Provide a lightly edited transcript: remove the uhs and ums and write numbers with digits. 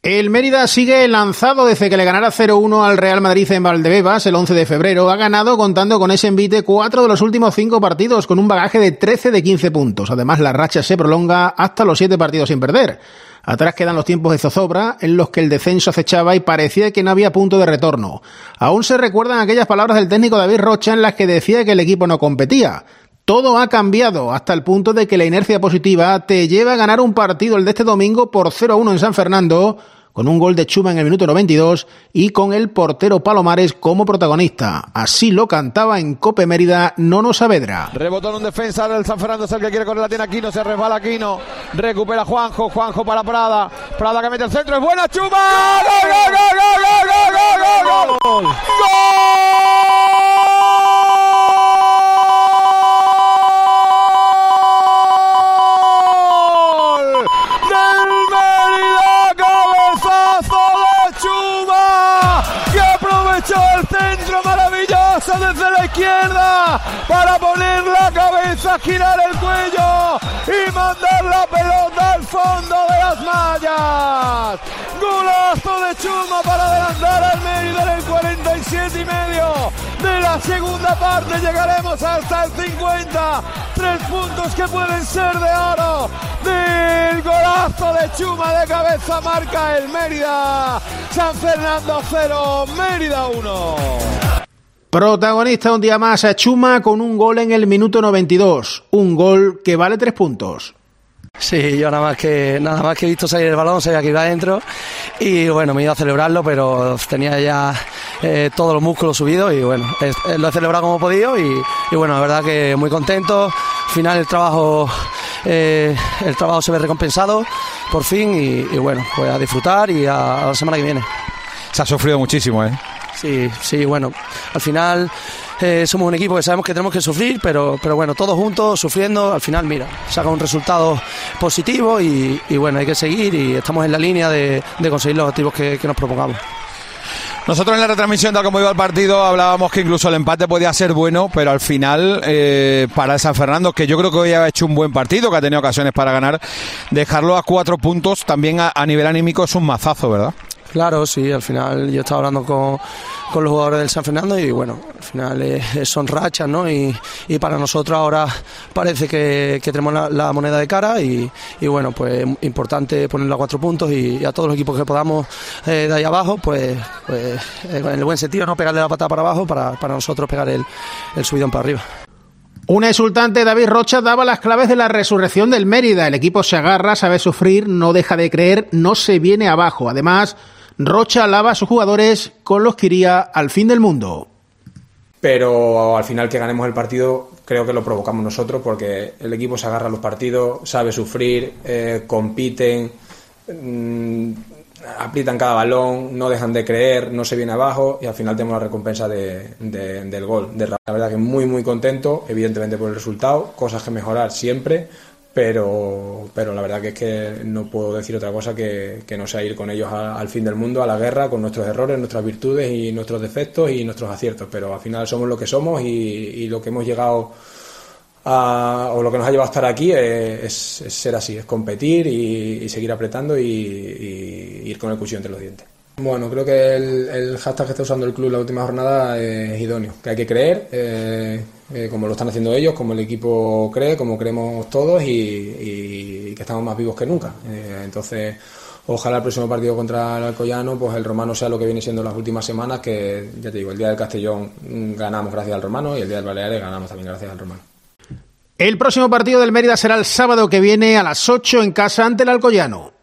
El Mérida sigue lanzado desde que le ganara 0-1 al Real Madrid en Valdebebas el 11 de febrero. Ha ganado, contando con ese envite, 4 de los últimos 5 partidos, con un bagaje de 13 de 15 puntos. Además, la racha se prolonga hasta los 7 partidos sin perder. Atrás quedan los tiempos de zozobra, en los que el descenso acechaba y parecía que no había punto de retorno. Aún se recuerdan aquellas palabras del técnico David Rocha en las que decía que el equipo no competía. Todo ha cambiado, hasta el punto de que la inercia positiva te lleva a ganar un partido, el de este domingo, por 0-1 en San Fernando, con un gol de Chuma en el minuto 92 y con el portero Palomares como protagonista. Así lo cantaba en COPE Mérida Nono Saavedra. Rebotó en un defensa del San Fernando, es el que quiere correr, la tiene Aquino, se resbala Aquino, recupera Juanjo para Prada, Prada que mete el centro, es buena, Chuma, ¡gol, gol, gol, gol, gol, gol, gol, gol! ¡Gol! El centro maravilloso desde la izquierda para poner la cabeza, girar el cuello y mandar la pelota al fondo de las mallas. Golazo de Chuma para adelantar al Mérida en el 47,5 de la segunda parte. Llegaremos hasta el 50. 3 puntos que pueden ser de oro. Del golazo de Chuma de cabeza marca el Mérida. San Fernando 0, Mérida 1. Protagonista un día más a Chuma con un gol en el minuto 92. Un gol que vale 3 puntos. Sí, yo nada más que he visto salir el balón, sabía que iba adentro y bueno, me iba a celebrarlo, pero tenía ya todos los músculos subidos y bueno, lo he celebrado como he podido y bueno, la verdad que muy contento. Al final el trabajo se ve recompensado por fin y bueno, pues a disfrutar y a la semana que viene. Se ha sufrido muchísimo, ¿eh? Sí, bueno, al final somos un equipo que sabemos que tenemos que sufrir, pero bueno, todos juntos, sufriendo, al final, mira, saca un resultado positivo y bueno, hay que seguir y estamos en la línea de conseguir los objetivos que nos propongamos. Nosotros en la retransmisión, tal como iba el partido, hablábamos que incluso el empate podía ser bueno, pero al final, para el San Fernando, que yo creo que hoy ha hecho un buen partido, que ha tenido ocasiones para ganar, dejarlo a 4 puntos también a nivel anímico es un mazazo, ¿verdad? Claro, sí, al final yo estaba hablando con los jugadores del San Fernando y bueno, al final son rachas, ¿no? Y para nosotros ahora parece que tenemos la moneda de cara y bueno, pues importante ponerlo a 4 puntos y a todos los equipos que podamos de ahí abajo, pues en el buen sentido, no pegarle la patada para abajo para nosotros pegar el subidón para arriba. Un exultante David Rocha daba las claves de la resurrección del Mérida. El equipo se agarra, sabe sufrir, no deja de creer, no se viene abajo. Además, Rocha alaba a sus jugadores con los que iría al fin del mundo. Pero al final que ganemos el partido creo que lo provocamos nosotros porque el equipo se agarra a los partidos, sabe sufrir, compiten, aprietan cada balón, no dejan de creer, no se viene abajo y al final tenemos la recompensa del gol. La verdad que muy muy contento, evidentemente por el resultado, cosas que mejorar siempre, pero la verdad que es que no puedo decir otra cosa que no sea ir con ellos al fin del mundo, a la guerra, con nuestros errores, nuestras virtudes y nuestros defectos y nuestros aciertos, pero al final somos lo que somos y lo que hemos llegado o lo que nos ha llevado a estar aquí es ser así, es competir y seguir apretando y ir con el cuchillo entre los dientes. Bueno, creo que el hashtag que está usando el club la última jornada es idóneo, que hay que creer, como lo están haciendo ellos, como el equipo cree, como creemos todos y que estamos más vivos que nunca. Entonces, ojalá el próximo partido contra el Alcoyano, pues el Romano sea lo que viene siendo las últimas semanas, que ya te digo, el día del Castellón ganamos gracias al Romano y el día del Baleares ganamos también gracias al Romano. El próximo partido del Mérida será el sábado que viene a las 8 en casa ante el Alcoyano.